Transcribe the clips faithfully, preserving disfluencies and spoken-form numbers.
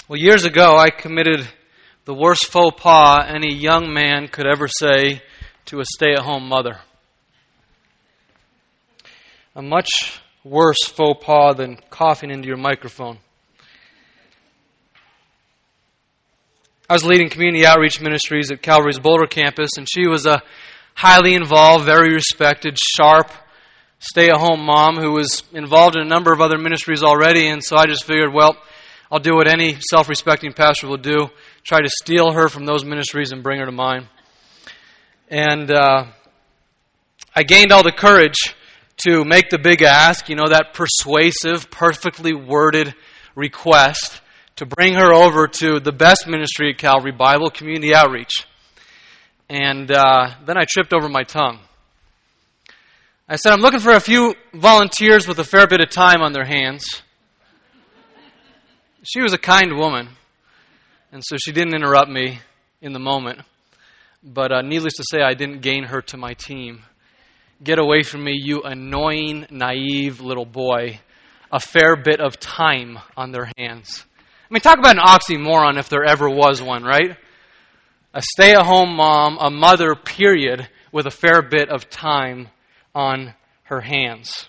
Well, years ago, I committed the worst faux pas any young man could ever say to a stay-at-home mother. A much worse faux pas than coughing into your microphone. I was leading community outreach ministries at Calvary's Boulder campus, and she was a highly involved, very respected, sharp, stay-at-home mom who was involved in a number of other ministries already, and so I just figured, well, I'll do what any self-respecting pastor will do, try to steal her from those ministries and bring her to mine. And uh, I gained all the courage to make the big ask, you know, that persuasive, perfectly worded request to bring her over to the best ministry at Calvary, Bible Community Outreach. And uh, then I tripped over my tongue. I said, I'm looking for a few volunteers with a fair bit of time on their hands. She was a kind woman, and so she didn't interrupt me in the moment. But uh, needless to say, I didn't gain her to my team. Get away from me, you annoying, naive little boy. A fair bit of time on their hands. I mean, talk about an oxymoron if there ever was one, right? A stay-at-home mom, a mother, period, with a fair bit of time on her hands.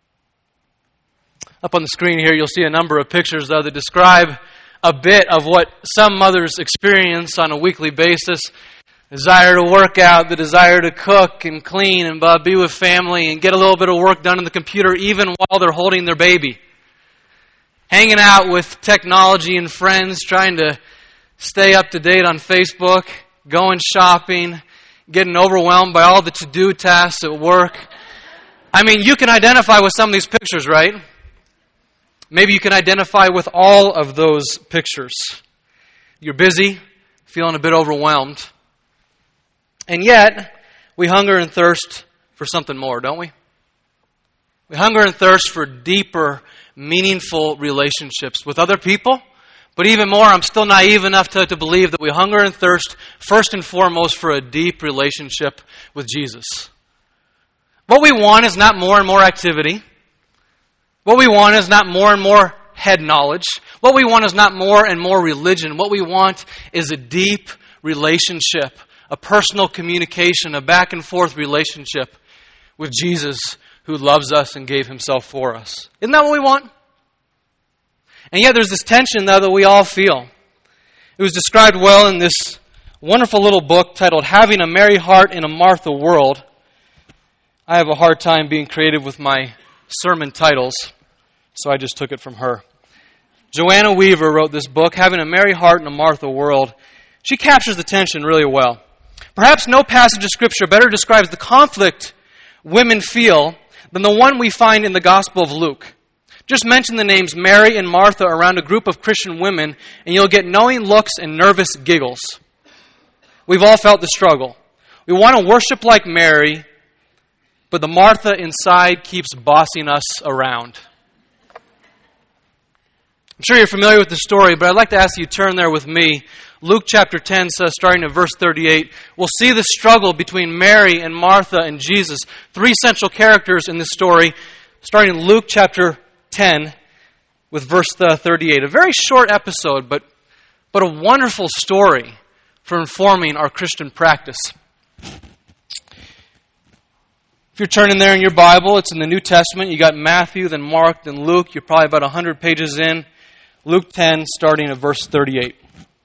Up on the screen here, you'll see a number of pictures, though, that describe a bit of what some mothers experience on a weekly basis. The desire to work out, the desire to cook and clean and uh, be with family and get a little bit of work done on the computer even while they're holding their baby. Hanging out with technology and friends, trying to stay up to date on Facebook, going shopping, getting overwhelmed by all the to-do tasks at work. I mean, you can identify with some of these pictures, right? Maybe you can identify with all of those pictures. You're busy, feeling a bit overwhelmed. And yet, we hunger and thirst for something more, don't we? We hunger and thirst for deeper, meaningful relationships with other people. But even more, I'm still naive enough to, to believe that we hunger and thirst first and foremost for a deep relationship with Jesus. What we want is not more and more activity. What we want is not more and more head knowledge. What we want is not more and more religion. What we want is a deep relationship, a personal communication, a back and forth relationship with Jesus who loves us and gave himself for us. Isn't that what we want? And yet there's this tension, though, that we all feel. It was described well in this wonderful little book titled Having a Mary Heart in a Martha World. I have a hard time being creative with my sermon titles, so I just took it from her. Joanna Weaver wrote this book, Having a Mary Heart in a Martha World. She captures the tension really well. Perhaps no passage of Scripture better describes the conflict women feel than the one we find in the Gospel of Luke. Just mention the names Mary and Martha around a group of Christian women, and you'll get knowing looks and nervous giggles. We've all felt the struggle. We want to worship like Mary, but the Martha inside keeps bossing us around. I'm sure you're familiar with the story, but I'd like to ask you to turn there with me. Luke chapter ten says, starting at verse thirty-eight, we'll see the struggle between Mary and Martha and Jesus. Three central characters in this story, starting in Luke chapter ten with verse thirty-eight. A very short episode, but, but a wonderful story for informing our Christian practice. If you're turning there in your Bible, it's in the New Testament. You got Matthew, then Mark, then Luke. You're probably about one hundred pages in. Luke ten, starting at verse thirty-eight.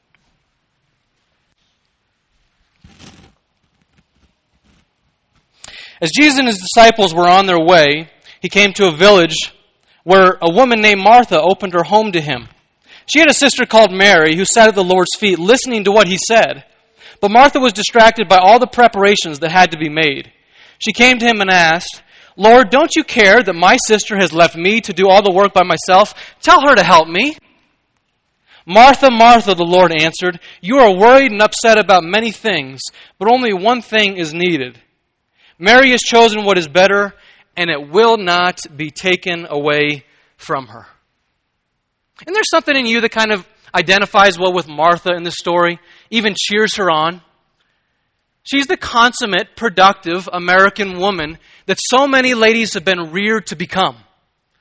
As Jesus and his disciples were on their way, he came to a village where a woman named Martha opened her home to him. She had a sister called Mary who sat at the Lord's feet listening to what he said. But Martha was distracted by all the preparations that had to be made. She came to him and asked, Lord, don't you care that my sister has left me to do all the work by myself? Tell her to help me. Martha, Martha, the Lord answered, you are worried and upset about many things, but only one thing is needed. Mary has chosen what is better, and it will not be taken away from her. And there's something in you that kind of identifies well with Martha in this story, even cheers her on. She's the consummate, productive American woman that so many ladies have been reared to become.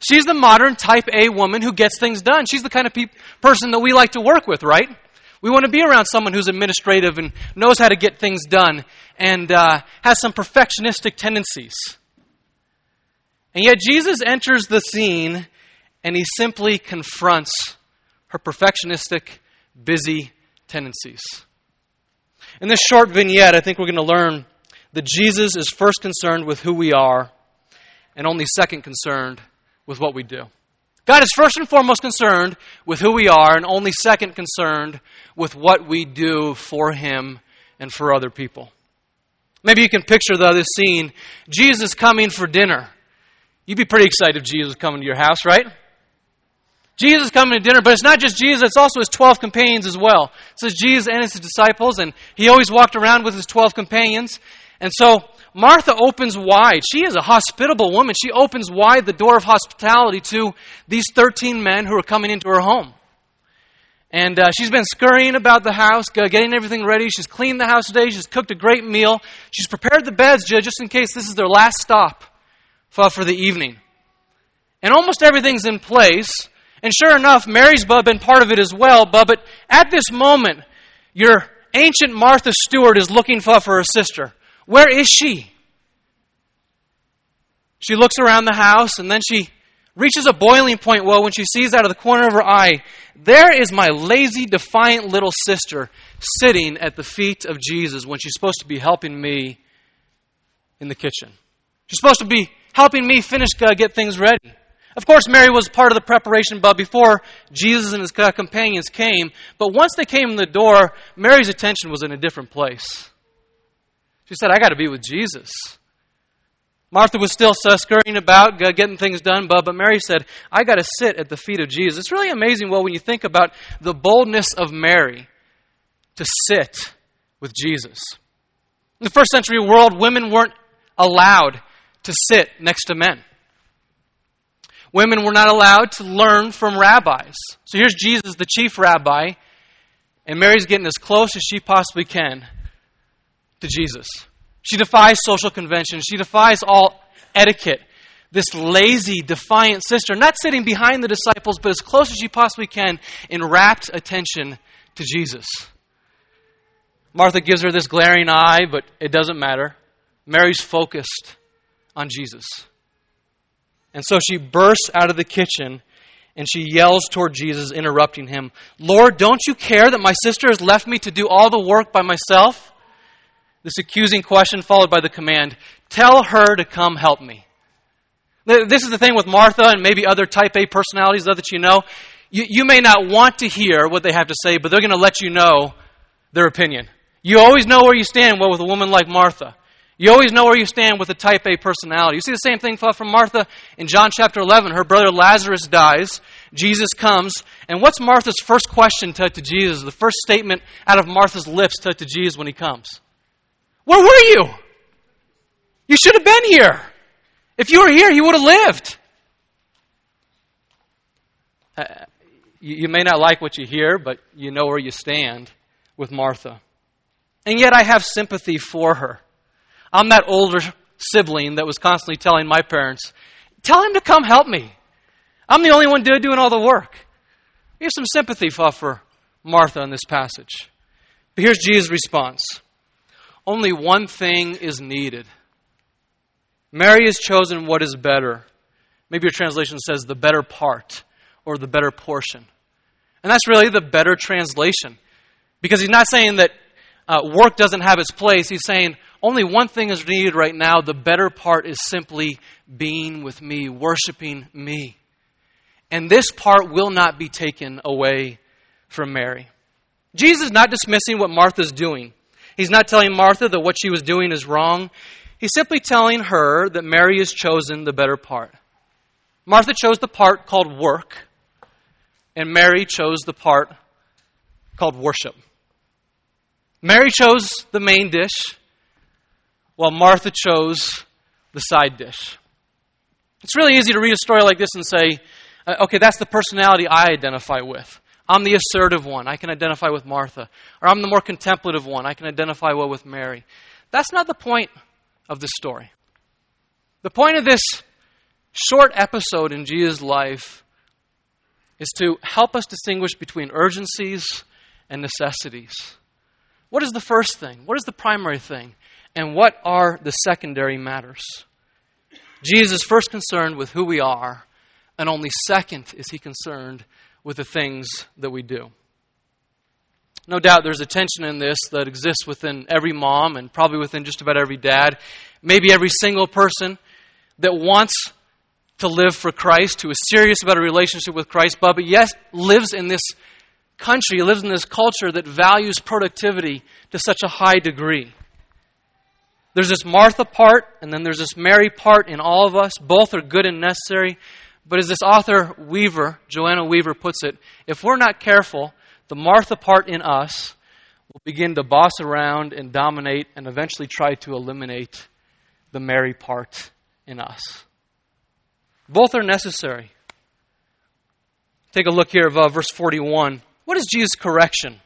She's the modern type A woman who gets things done. She's the kind of pe- person that we like to work with, right? We want to be around someone who's administrative and knows how to get things done and uh, has some perfectionistic tendencies. And yet Jesus enters the scene and he simply confronts her perfectionistic, busy tendencies. In this short vignette, I think we're going to learn that Jesus is first concerned with who we are and only second concerned with what we do. God is first and foremost concerned with who we are and only second concerned with what we do for Him and for other people. Maybe you can picture, though, this scene. Jesus coming for dinner. You'd be pretty excited if Jesus was coming to your house, right? Jesus coming to dinner, but it's not just Jesus, it's also His twelve companions as well. It says Jesus and His disciples, and He always walked around with His twelve companions. And so Martha opens wide. She is a hospitable woman. She opens wide the door of hospitality to these thirteen men who are coming into her home. And uh, she's been scurrying about the house, getting everything ready. She's cleaned the house today. She's cooked a great meal. She's prepared the beds just in case this is their last stop for, for the evening. And almost everything's in place. And sure enough, Mary's been part of it as well. But at this moment, your ancient Martha Stewart is looking for her sister. Where is she? She looks around the house and then she reaches a boiling point. Well, when she sees out of the corner of her eye, there is my lazy, defiant little sister sitting at the feet of Jesus when she's supposed to be helping me in the kitchen. She's supposed to be helping me finish, uh, get things ready. Of course, Mary was part of the preparation, but before Jesus and his companions came, but once they came in the door, Mary's attention was in a different place. She said, I got to be with Jesus. Martha was still scurrying about, getting things done, but, but Mary said, I got to sit at the feet of Jesus. It's really amazing, well, when you think about the boldness of Mary to sit with Jesus. In the first century world, women weren't allowed to sit next to men. Women were not allowed to learn from rabbis. So here's Jesus, the chief rabbi, and Mary's getting as close as she possibly can to Jesus. She defies social convention. She defies all etiquette. This lazy, defiant sister, not sitting behind the disciples, but as close as she possibly can in rapt attention to Jesus. Martha gives her this glaring eye, but it doesn't matter. Mary's focused on Jesus. And so she bursts out of the kitchen and she yells toward Jesus, interrupting him, Lord, don't you care that my sister has left me to do all the work by myself? This accusing question followed by the command, tell her to come help me. This is the thing with Martha and maybe other type A personalities that you know. You, you may not want to hear what they have to say, but they're going to let you know their opinion. You always know where you stand well, with a woman like Martha. You always know where you stand with a type A personality. You see the same thing from Martha in John chapter eleven. Her brother Lazarus dies. Jesus comes. And what's Martha's first question to, to Jesus? The first statement out of Martha's lips to, to Jesus when he comes. Where were you? You should have been here. If you were here, you would have lived. Uh, you, you may not like what you hear, but you know where you stand with Martha. And yet I have sympathy for her. I'm that older sibling that was constantly telling my parents, tell him to come help me. I'm the only one doing all the work. We have some sympathy for Martha in this passage. But here's Jesus' response. Only one thing is needed. Mary has chosen what is better. Maybe your translation says the better part or the better portion. And that's really the better translation. Because he's not saying that uh, work doesn't have its place. He's saying only one thing is needed right now. The better part is simply being with me, worshiping me. And this part will not be taken away from Mary. Jesus is not dismissing what Martha's doing. He's not telling Martha that what she was doing is wrong. He's simply telling her that Mary has chosen the better part. Martha chose the part called work, and Mary chose the part called worship. Mary chose the main dish, while Martha chose the side dish. It's really easy to read a story like this and say, okay, that's the personality I identify with. I'm the assertive one. I can identify with Martha. Or I'm the more contemplative one. I can identify well with Mary. That's not the point of this story. The point of this short episode in Jesus' life is to help us distinguish between urgencies and necessities. What is the first thing? What is the primary thing? And what are the secondary matters? Jesus is first concerned with who we are, and only second is he concerned with the things that we do. No doubt there's a tension in this that exists within every mom and probably within just about every dad, maybe every single person that wants to live for Christ, who is serious about a relationship with Christ, but yet lives in this country, lives in this culture that values productivity to such a high degree. There's this Martha part, and then there's this Mary part in all of us. Both are good and necessary. But as this author Weaver, Joanna Weaver, puts it, if we're not careful, the Martha part in us will begin to boss around and dominate and eventually try to eliminate the Mary part in us. Both are necessary. Take a look here of uh, verse forty-one. What is Jesus' correction?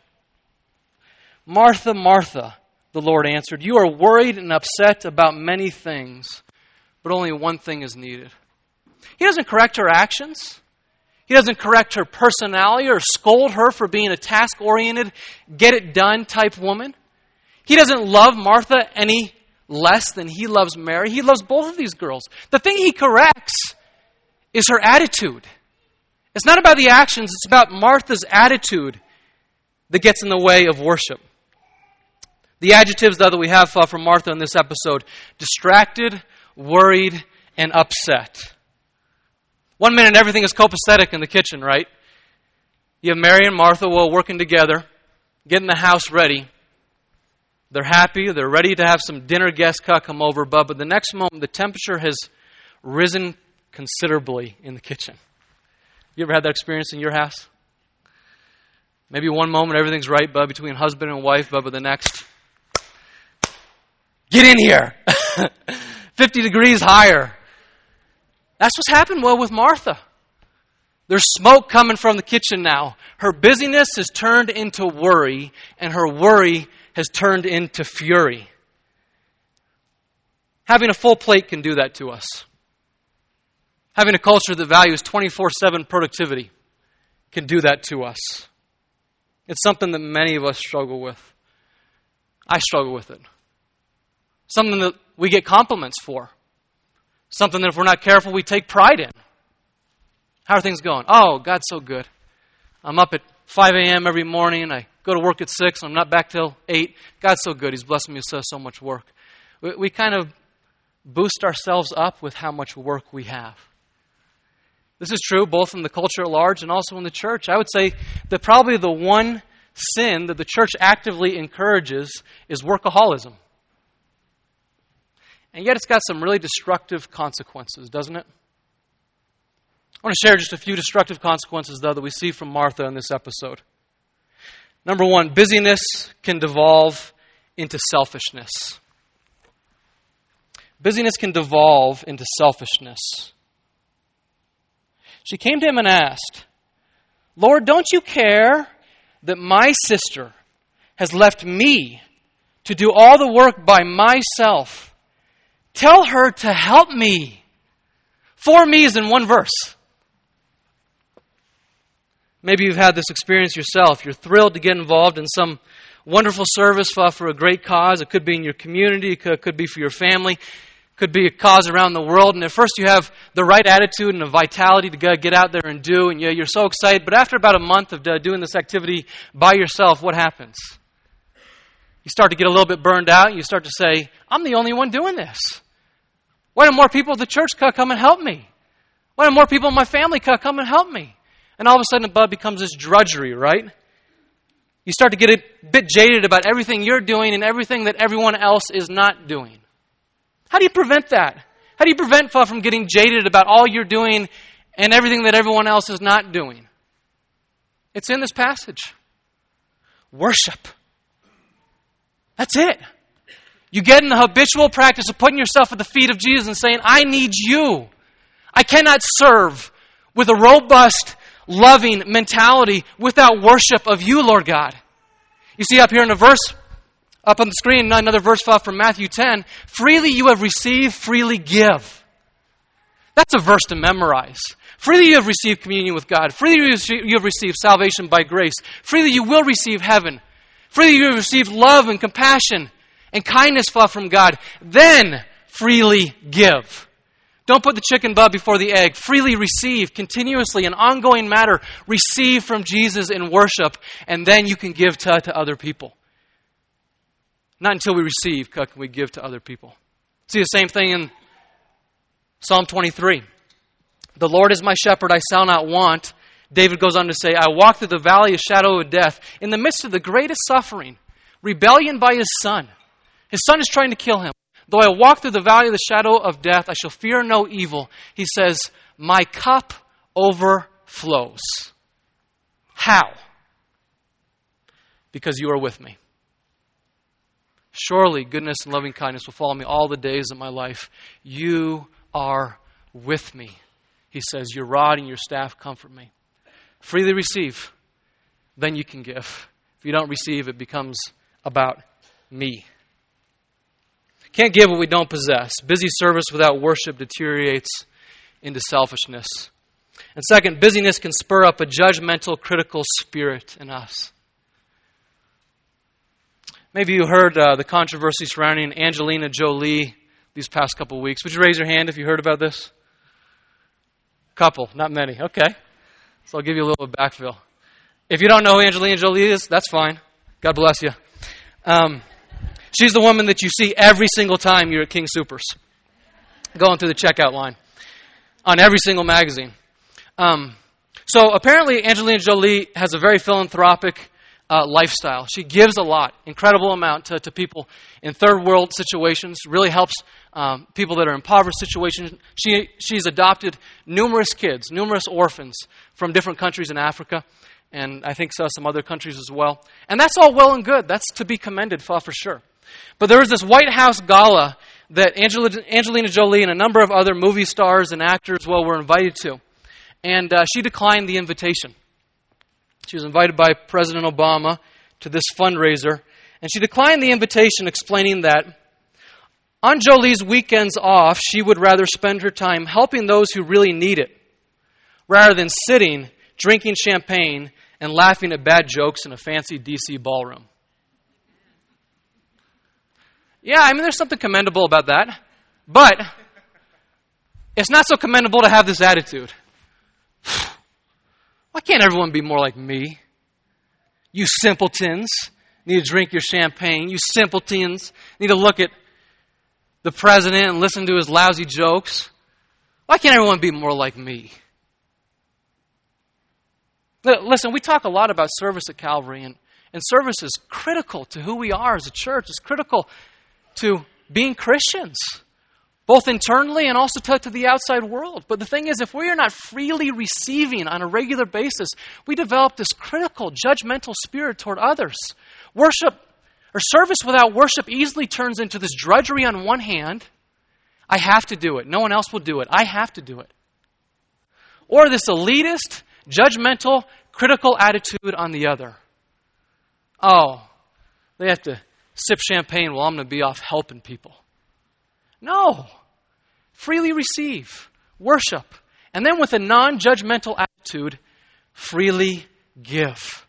Martha, Martha, the Lord answered, you are worried and upset about many things, but only one thing is needed. He doesn't correct her actions. He doesn't correct her personality or scold her for being a task-oriented, get-it-done type woman. He doesn't love Martha any less than he loves Mary. He loves both of these girls. The thing he corrects is her attitude. It's not about the actions, it's about Martha's attitude that gets in the way of worship. The adjectives, though, that we have uh, from Martha in this episode: distracted, worried, and upset. One minute, everything is copacetic in the kitchen, right? You have Mary and Martha, well, working together, getting the house ready. They're happy. They're ready to have some dinner guests come over. But, but the next moment, the temperature has risen considerably in the kitchen. You ever had that experience in your house? Maybe one moment, everything's right, bud, between husband and wife, but, but the next, get in here. fifty degrees higher. That's what's happened well with Martha. There's smoke coming from the kitchen now. Her busyness has turned into worry, and her worry has turned into fury. Having a full plate can do that to us. Having a culture that values twenty-four seven productivity can do that to us. It's something that many of us struggle with. I struggle with it. Something that we get compliments for. Something that if we're not careful, we take pride in. How are things going? Oh, God's so good. I'm up at five a.m. every morning, and I go to work at six, and I'm not back till eight. God's so good. He's blessing me with so, so much work. We, we kind of boost ourselves up with how much work we have. This is true both in the culture at large and also in the church. I would say that probably the one sin that the church actively encourages is workaholism. And yet it's got some really destructive consequences, doesn't it? I want to share just a few destructive consequences, though, that we see from Martha in this episode. Number one, busyness can devolve into selfishness. Busyness can devolve into selfishness. She came to him and asked, Lord, don't you care that my sister has left me to do all the work by myself? Tell her to help me. Four me's in one verse. Maybe you've had this experience yourself. You're thrilled to get involved in some wonderful service for a great cause. It could be in your community. It could be for your family. It could be a cause around the world. And at first you have the right attitude and the vitality to get out there and do. And you're so excited. But after about a month of doing this activity by yourself, what happens? You start to get a little bit burned out. You start to say, I'm the only one doing this. Why don't more people at the church come and help me? Why don't more people in my family come and help me? And all of a sudden, it becomes this drudgery, right? You start to get a bit jaded about everything you're doing and everything that everyone else is not doing. How do you prevent that? How do you prevent from getting jaded about all you're doing and everything that everyone else is not doing? It's in this passage. Worship. That's it. You get in the habitual practice of putting yourself at the feet of Jesus and saying, I need you. I cannot serve with a robust, loving mentality without worship of you, Lord God. You see up here in the verse, up on the screen, another verse from Matthew ten, freely you have received, freely give. That's a verse to memorize. Freely you have received communion with God. Freely you have received salvation by grace. Freely you will receive heaven. Freely you have received love and compassion and kindness from God. Then freely give. Don't put the chicken bud before the egg. Freely receive, continuously, an ongoing matter. Receive from Jesus in worship, and then you can give to, to other people. Not until we receive can we give to other people. See the same thing in Psalm twenty-three. The Lord is my shepherd, I shall not want. David goes on to say, I walk through the valley of shadow of death. In the midst of the greatest suffering, rebellion by his son. His son is trying to kill him. Though I walk through the valley of the shadow of death, I shall fear no evil. He says, my cup overflows. How? Because you are with me. Surely goodness and loving kindness will follow me all the days of my life. You are with me. He says, your rod and your staff comfort me. Freely receive, then you can give. If you don't receive, it becomes about me. Can't give what we don't possess. Busy service without worship deteriorates into selfishness. And second, busyness can spur up a judgmental, critical spirit in us. Maybe you heard uh, the controversy surrounding Angelina Jolie these past couple of weeks. Would you raise your hand if you heard about this? Couple, not many. Okay. So I'll give you a little backfill. If you don't know who Angelina Jolie is, that's fine. God bless you. Um, she's the woman that you see every single time you're at King Soopers, going through the checkout line on every single magazine. Um, so apparently Angelina Jolie has a very philanthropic uh, lifestyle. She gives a lot, incredible amount to, to people in third world situations, really helps um, people that are in impoverished situations. She She's adopted numerous kids, numerous orphans from different countries in Africa, and I think so, some other countries as well. And that's all well and good. That's to be commended for, for sure. But there was this White House gala that Angela, Angelina Jolie and a number of other movie stars and actors, well, were invited to. And uh, she declined the invitation. She was invited by President Obama to this fundraiser. And she declined the invitation, explaining that on Jolie's weekends off, she would rather spend her time helping those who really need it, rather than sitting, drinking champagne, and laughing at bad jokes in a fancy D C ballroom. Yeah, I mean, there's something commendable about that. But it's not so commendable to have this attitude. Why can't everyone be more like me? You simpletons need to drink your champagne. You simpletons need to look at the president and listen to his lousy jokes. Why can't everyone be more like me? Listen, we talk a lot about service at Calvary, and, and service is critical to who we are as a church. It's critical to being Christians, both internally and also to, to the outside world. But the thing is, if we are not freely receiving on a regular basis, we develop this critical, judgmental spirit toward others. Worship or service without worship easily turns into this drudgery on one hand. I have to do it. No one else will do it. I have to do it. Or this elitist, judgmental, critical attitude on the other. Oh, they have to sip champagne while I'm going to be off helping people. No. Freely receive, worship, and then with a non-judgmental attitude, freely give.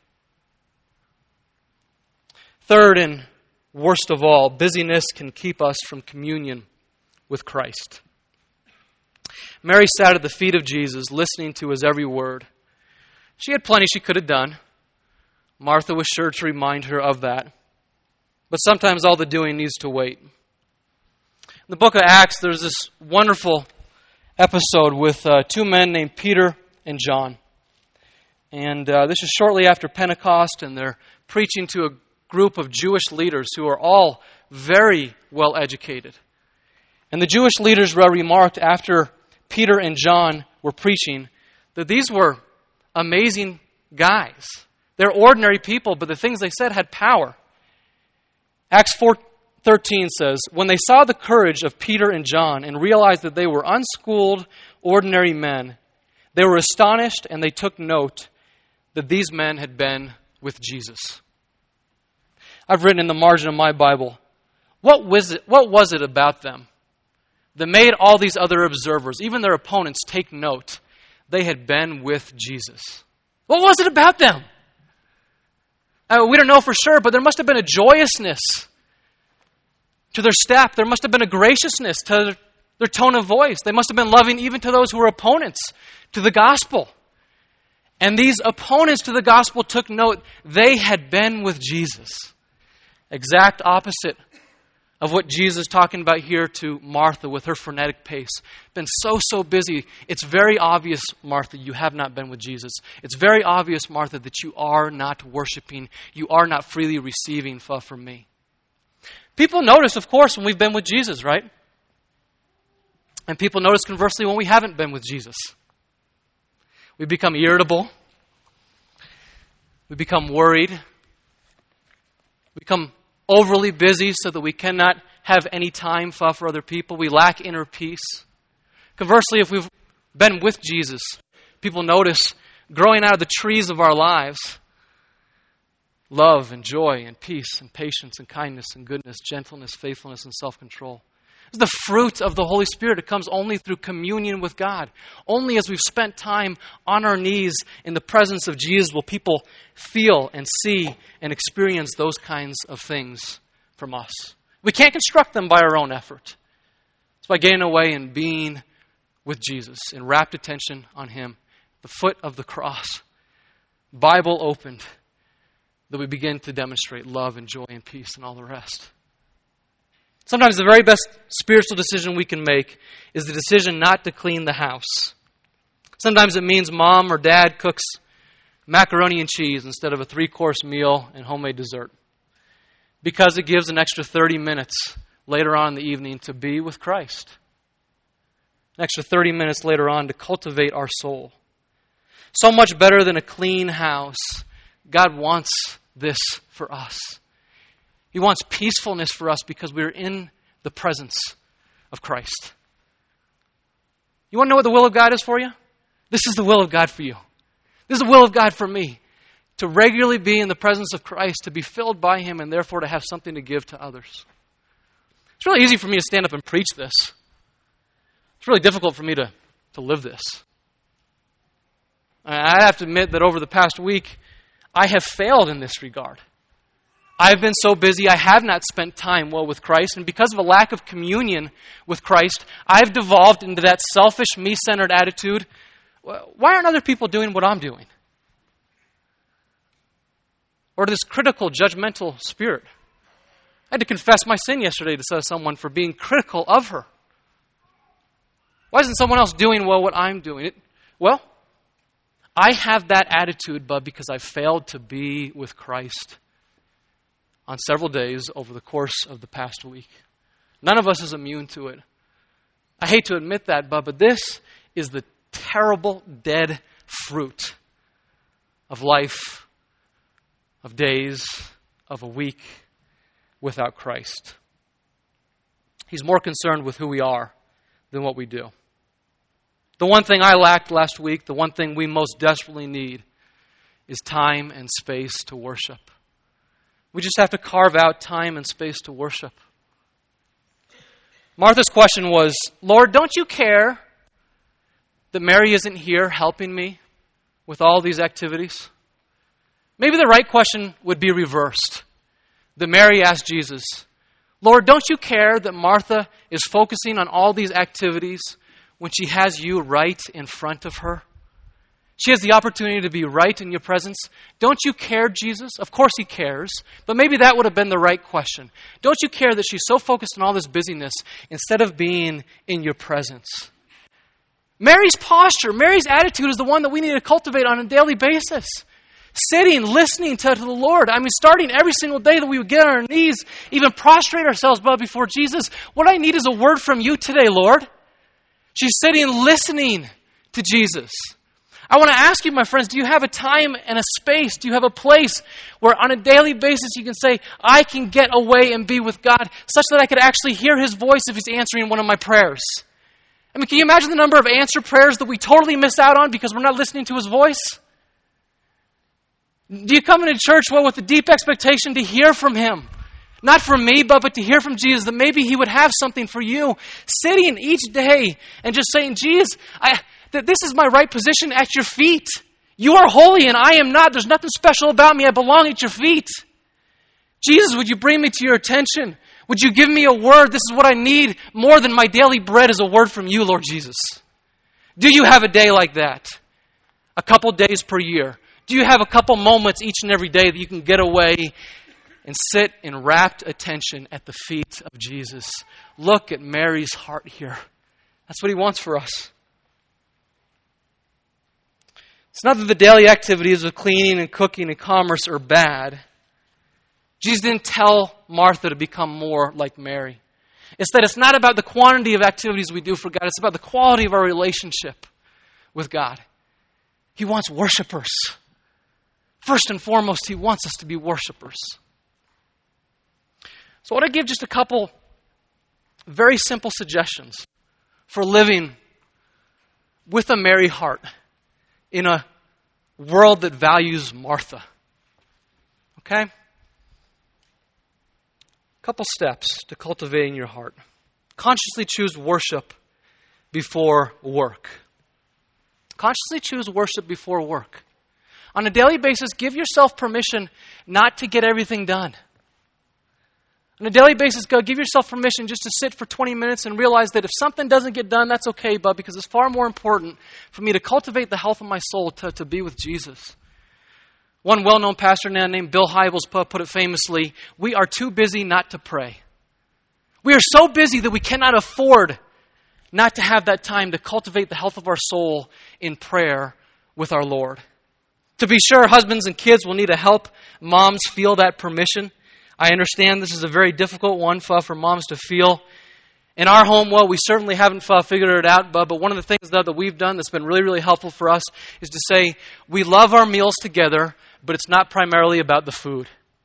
Third, and worst of all, busyness can keep us from communion with Christ. Mary sat at the feet of Jesus, listening to his every word. She had plenty she could have done. Martha was sure to remind her of that. But sometimes all the doing needs to wait. In the book of Acts, there's this wonderful episode with uh, two men named Peter and John. And uh, this is shortly after Pentecost, and they're preaching to a group of Jewish leaders who are all very well educated. And the Jewish leaders remarked after Peter and John were preaching that these were amazing guys. They're ordinary people, but the things they said had power. Acts four thirteen says, when they saw the courage of Peter and John and realized that they were unschooled, ordinary men, they were astonished and they took note that these men had been with Jesus. I've written in the margin of my Bible, what was it, what was it about them that made all these other observers, even their opponents, take note. They had been with Jesus. What was it about them? Uh, we don't know for sure, but there must have been a joyousness to their step. There must have been a graciousness to their tone of voice. They must have been loving even to those who were opponents to the gospel. And these opponents to the gospel took note. They had been with Jesus. Exact opposite of what Jesus is talking about here to Martha with her frenetic pace. Been so, so busy. It's very obvious, Martha, you have not been with Jesus. It's very obvious, Martha, that you are not worshiping. You are not freely receiving from me. People notice, of course, when we've been with Jesus, right? And people notice, conversely, when we haven't been with Jesus. We become irritable. We become worried. We become overly busy so that we cannot have any time for other people. We lack inner peace. Conversely, if we've been with Jesus, people notice growing out of the trees of our lives love and joy and peace and patience and kindness and goodness, gentleness, faithfulness, and self-control. It's the fruit of the Holy Spirit. It comes only through communion with God. Only as we've spent time on our knees in the presence of Jesus will people feel and see and experience those kinds of things from us. We can't construct them by our own effort. It's by getting away and being with Jesus in rapt attention on Him, the foot of the cross, Bible opened, that we begin to demonstrate love and joy and peace and all the rest. Sometimes the very best spiritual decision we can make is the decision not to clean the house. Sometimes it means mom or dad cooks macaroni and cheese instead of a three-course meal and homemade dessert, because it gives an extra thirty minutes later on in the evening to be with Christ. An extra thirty minutes later on to cultivate our soul. So much better than a clean house. God wants this for us. He wants peacefulness for us because we're in the presence of Christ. You want to know what the will of God is for you? This is the will of God for you. This is the will of God for me. To regularly be in the presence of Christ, to be filled by Him, and therefore to have something to give to others. It's really easy for me to stand up and preach this. It's really difficult for me to, to live this. I have to admit that over the past week, I have failed in this regard. I've been so busy, I have not spent time well with Christ, and because of a lack of communion with Christ, I've devolved into that selfish, me-centered attitude. Why aren't other people doing what I'm doing? Or this critical, judgmental spirit. I had to confess my sin yesterday to someone for being critical of her. Why isn't someone else doing well what I'm doing? It, well, I have that attitude, but because I failed to be with Christ on several days over the course of the past week. None of us is immune to it. I hate to admit that, but, but this is the terrible, dead fruit of life, of days, of a week without Christ. He's more concerned with who we are than what we do. The one thing I lacked last week, the one thing we most desperately need, is time and space to worship. We just have to carve out time and space to worship. Martha's question was, Lord, don't you care that Mary isn't here helping me with all these activities? Maybe the right question would be reversed. That Mary asked Jesus, Lord, don't you care that Martha is focusing on all these activities when she has you right in front of her? She has the opportunity to be right in your presence. Don't you care, Jesus? Of course He cares, but maybe that would have been the right question. Don't you care that she's so focused on all this busyness instead of being in your presence? Mary's posture, Mary's attitude is the one that we need to cultivate on a daily basis. Sitting, listening to, to the Lord. I mean, starting every single day that we would get on our knees, even prostrate ourselves before Jesus. What I need is a word from you today, Lord. She's sitting listening to Jesus. I want to ask you, my friends, do you have a time and a space? Do you have a place where on a daily basis you can say, I can get away and be with God such that I could actually hear His voice if He's answering one of my prayers? I mean, can you imagine the number of answered prayers that we totally miss out on because we're not listening to His voice? Do you come into church, well, with a deep expectation to hear from Him? Not from me, but, but to hear from Jesus that maybe He would have something for you. Sitting each day and just saying, Jesus, I, that this is my right position at your feet. You are holy and I am not. There's nothing special about me. I belong at your feet. Jesus, would you bring me to your attention? Would you give me a word? This is what I need more than my daily bread is a word from you, Lord Jesus. Do you have a day like that? A couple days per year? Do you have a couple moments each and every day that you can get away and sit in rapt attention at the feet of Jesus? Look at Mary's heart here. That's what He wants for us. It's not that the daily activities of cleaning and cooking and commerce are bad. Jesus didn't tell Martha to become more like Mary. It's that it's not about the quantity of activities we do for God. It's about the quality of our relationship with God. He wants worshipers. First and foremost, He wants us to be worshipers. So I want to give just a couple very simple suggestions for living with a Mary heart in a world that values Martha. Okay? A couple steps to cultivating your heart. Consciously choose worship before work. Consciously choose worship before work. On a daily basis, give yourself permission not to get everything done. On a daily basis, go give yourself permission just to sit for twenty minutes and realize that if something doesn't get done, that's okay, bud, because it's far more important for me to cultivate the health of my soul to, to be with Jesus. One well-known pastor now named Bill Hybels put it famously, we are too busy not to pray. We are so busy that we cannot afford not to have that time to cultivate the health of our soul in prayer with our Lord. To be sure, husbands and kids will need to help moms feel that permission. I understand this is a very difficult one for, for moms to feel. In our home, well, we certainly haven't uh, figured it out, but, but one of the things that, that we've done that's been really, really helpful for us is to say, we love our meals together, but it's not primarily about the food.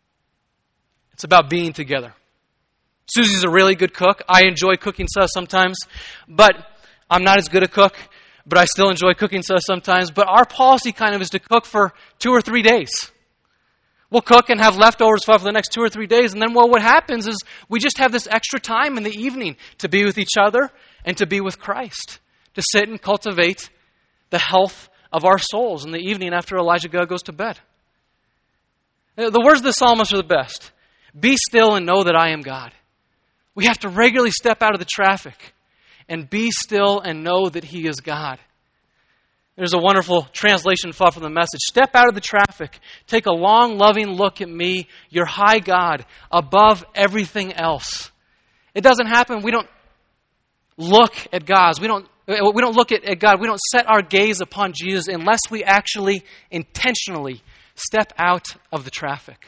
It's about being together. Susie's a really good cook. I enjoy cooking stuff sometimes, but I'm not as good a cook, but I still enjoy cooking stuff sometimes. But our policy kind of is to cook for two or three days. We'll cook and have leftovers for the next two or three days, and then well, what happens is we just have this extra time in the evening to be with each other and to be with Christ, to sit and cultivate the health of our souls in the evening after Elijah goes to bed. The words of the psalmist are the best. Be still and know that I am God. We have to regularly step out of the traffic and be still and know that He is God. There's a wonderful translation thought from the Message. Step out of the traffic. Take a long, loving look at me, your high God, above everything else. It doesn't happen. We don't look at God. We don't, we don't look at, at God. We don't set our gaze upon Jesus unless we actually intentionally step out of the traffic.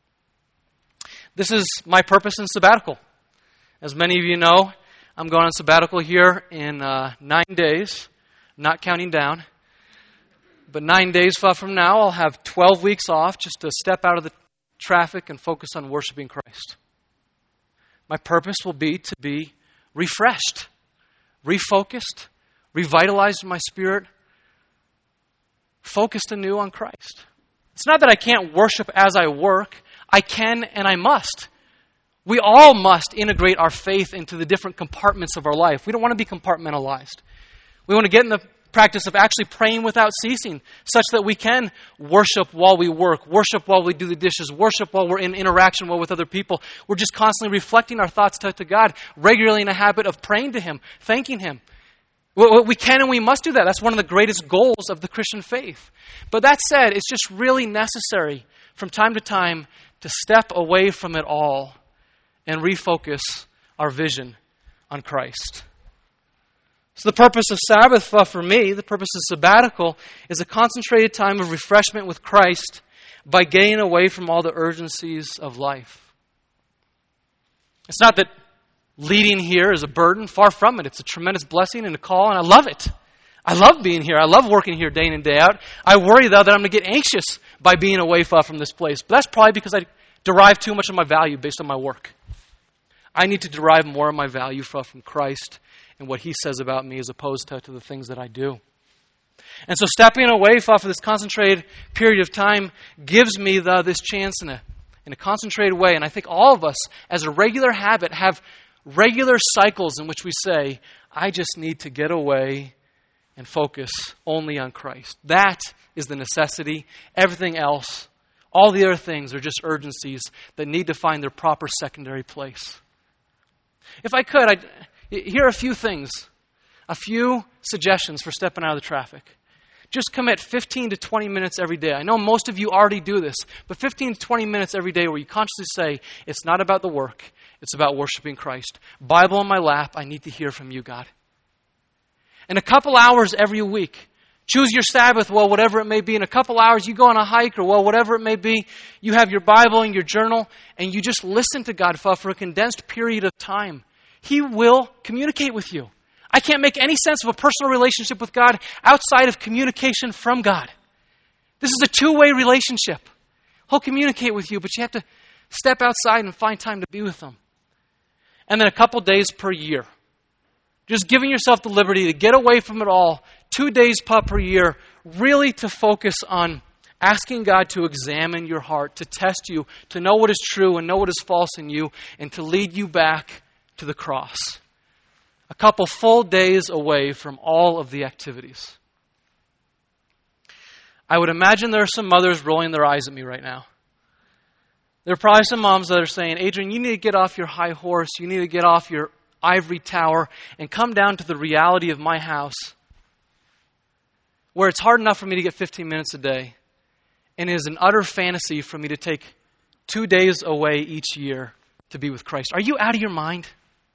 This is my purpose in sabbatical. As many of you know, I'm going on sabbatical here in uh, nine days, not counting down. But nine days from now, I'll have twelve weeks off just to step out of the traffic and focus on worshiping Christ. My purpose will be to be refreshed, refocused, revitalized in my spirit, focused anew on Christ. It's not that I can't worship as I work. I can and I must. We all must integrate our faith into the different compartments of our life. We don't want to be compartmentalized. We want to get in the practice of actually praying without ceasing, such that we can worship while we work, worship while we do the dishes, worship while we're in interaction with other people. We're just constantly reflecting our thoughts to, to God, regularly in a habit of praying to Him, thanking Him. We can and we must do that. That's one of the greatest goals of the Christian faith. But that said, it's just really necessary from time to time to step away from it all and refocus our vision on Christ. So the purpose of Sabbath uh, for me, the purpose of sabbatical, is a concentrated time of refreshment with Christ by getting away from all the urgencies of life. It's not that leading here is a burden. Far from it. It's a tremendous blessing and a call, and I love it. I love being here. I love working here day in and day out. I worry, though, that I'm going to get anxious by being away from this place. But that's probably because I derive too much of my value based on my work. I need to derive more of my value from Christ and what He says about me as opposed to, to the things that I do. And so stepping away from this concentrated period of time gives me the, this chance and a, in a concentrated way. And I think all of us, as a regular habit, have regular cycles in which we say, I just need to get away and focus only on Christ. That is the necessity. Everything else, all the other things are just urgencies that need to find their proper secondary place. If I could, I'd, here are a few things, a few suggestions for stepping out of the traffic. Just commit fifteen to twenty minutes every day. I know most of you already do this, but fifteen to twenty minutes every day where you consciously say, it's not about the work, it's about worshiping Christ. Bible in my lap, I need to hear from you, God. And a couple hours every week. Choose your Sabbath, well, whatever it may be. In a couple hours, you go on a hike, or well, whatever it may be. You have your Bible and your journal, and you just listen to God for a condensed period of time. He will communicate with you. I can't make any sense of a personal relationship with God outside of communication from God. This is a two-way relationship. He'll communicate with you, but you have to step outside and find time to be with Him. And then a couple days per year. Just giving yourself the liberty to get away from it all, two days per year, really to focus on asking God to examine your heart, to test you, to know what is true and know what is false in you, and to lead you back to the cross. A couple full days away from all of the activities. I would imagine there are some mothers rolling their eyes at me right now. There are probably some moms that are saying, Adrian, you need to get off your high horse. You need to get off your ivory tower and come down to the reality of my house, where it's hard enough for me to get fifteen minutes a day, and it is an utter fantasy for me to take two days away each year to be with Christ. Are you out of your mind?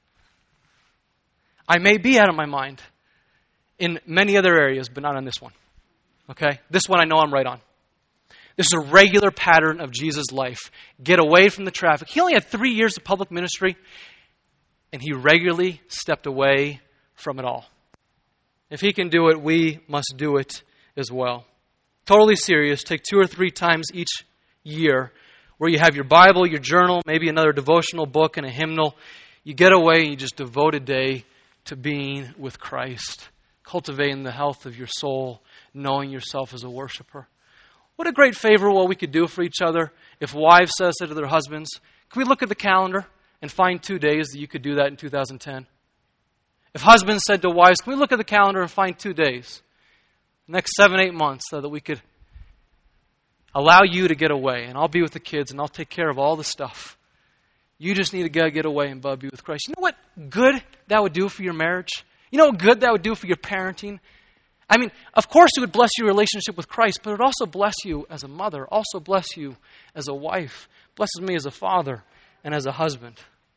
I may be out of my mind in many other areas, but not on this one. Okay? This one I know I'm right on. This is a regular pattern of Jesus' life. Get away from the traffic. He only had three years of public ministry, and he regularly stepped away from it all. If he can do it, we must do it as well. Totally serious. Take two or three times each year where you have your Bible, your journal, maybe another devotional book and a hymnal. You get away and you just devote a day to being with Christ, cultivating the health of your soul, knowing yourself as a worshiper. What a great favor what we could do for each other if wives said to their husbands, can we look at the calendar and find two days that you could do that in two thousand ten? If husbands said to wives, can we look at the calendar and find two days, the next seven, eight months, so that we could allow you to get away, and I'll be with the kids, and I'll take care of all the stuff. You just need to go get away and be with Christ. You know what good that would do for your marriage? You know what good that would do for your parenting? I mean, of course it would bless your relationship with Christ, but it would also bless you as a mother, also bless you as a wife, blesses me as a father and as a husband.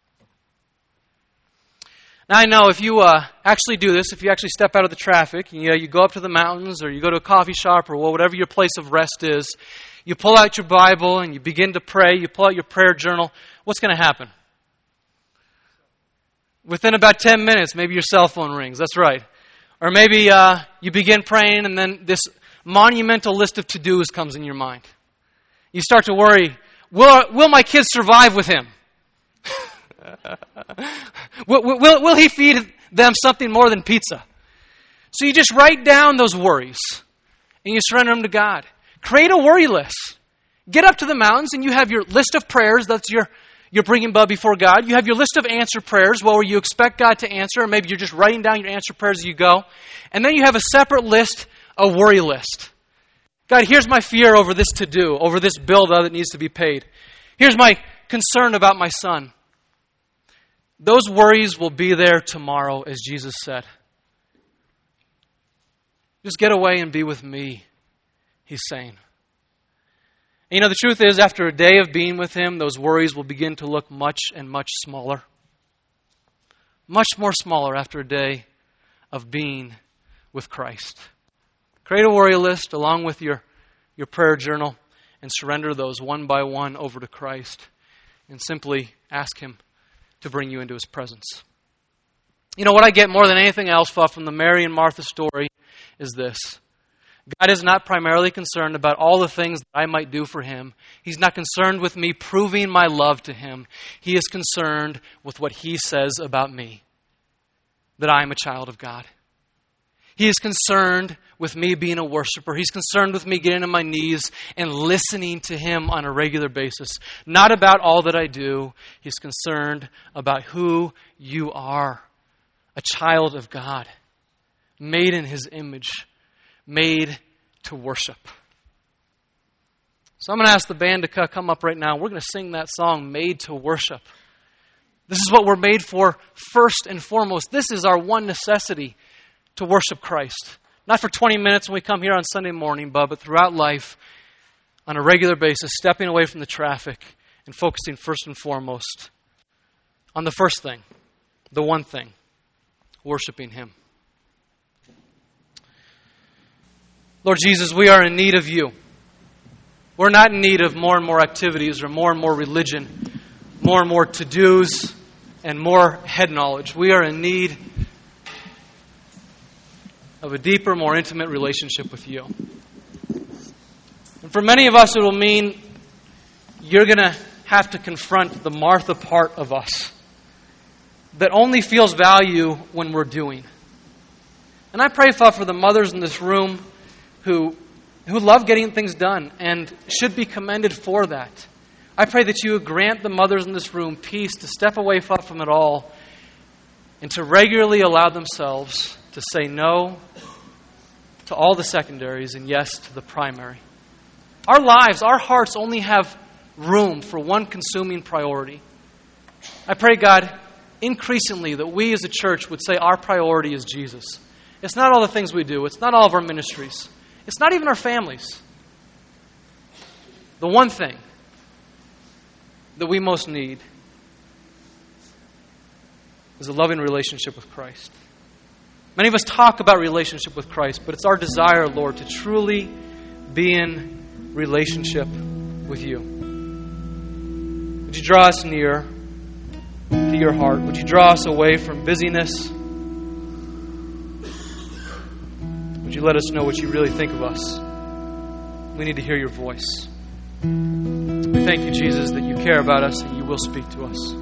Now I know if you uh, actually do this, if you actually step out of the traffic, you know, you go up to the mountains or you go to a coffee shop or whatever your place of rest is, you pull out your Bible and you begin to pray, you pull out your prayer journal, what's going to happen? Within about ten minutes, maybe your cell phone rings. That's right. Or maybe uh, you begin praying and then this monumental list of to-dos comes in your mind. You start to worry, will, will my kids survive with him? will, will, will he feed them something more than pizza? So you just write down those worries and you surrender them to God. Create a worry list. Get up to the mountains and you have your list of prayers. That's your you're bringing Bub before God. You have your list of answer prayers, well, where you expect God to answer, or maybe you're just writing down your answer prayers as you go. And then you have a separate list, a worry list. God, here's my fear over this to-do, over this bill that needs to be paid. Here's my concern about my son. Those worries will be there tomorrow, as Jesus said. Just get away and be with me, he's saying. And you know, the truth is, after a day of being with him, those worries will begin to look much and much smaller. Much more smaller after a day of being with Christ. Create a worry list along with your, your prayer journal and surrender those one by one over to Christ. And simply ask him to bring you into his presence. You know, what I get more than anything else from the Mary and Martha story is this. God is not primarily concerned about all the things that I might do for him. He's not concerned with me proving my love to him. He is concerned with what he says about me, that I am a child of God. He is concerned with me being a worshiper. He's concerned with me getting on my knees and listening to Him on a regular basis. Not about all that I do. He's concerned about who you are. A child of God. Made in His image. Made to worship. So I'm going to ask the band to come up right now. We're going to sing that song, Made to Worship. This is what we're made for first and foremost. This is our one necessity, to worship Christ. Not for twenty minutes when we come here on Sunday morning, but, but throughout life, on a regular basis, stepping away from the traffic and focusing first and foremost on the first thing, the one thing, worshiping Him. Lord Jesus, we are in need of You. We're not in need of more and more activities or more and more religion, more and more to-dos, and more head knowledge. We are in need of a deeper, more intimate relationship with You. And for many of us, it will mean you're going to have to confront the Martha part of us that only feels value when we're doing. And I pray, Father, for the mothers in this room who, who love getting things done and should be commended for that. I pray that You would grant the mothers in this room peace to step away, Father, from it all and to regularly allow themselves to say no to all the secondaries and yes to the primary. Our lives, our hearts only have room for one consuming priority. I pray, God, increasingly that we as a church would say our priority is Jesus. It's not all the things we do. It's not all of our ministries. It's not even our families. The one thing that we most need is a loving relationship with Christ. Many of us talk about relationship with Christ, but it's our desire, Lord, to truly be in relationship with You. Would You draw us near to Your heart? Would You draw us away from busyness? Would You let us know what You really think of us? We need to hear Your voice. We thank You, Jesus, that You care about us and You will speak to us.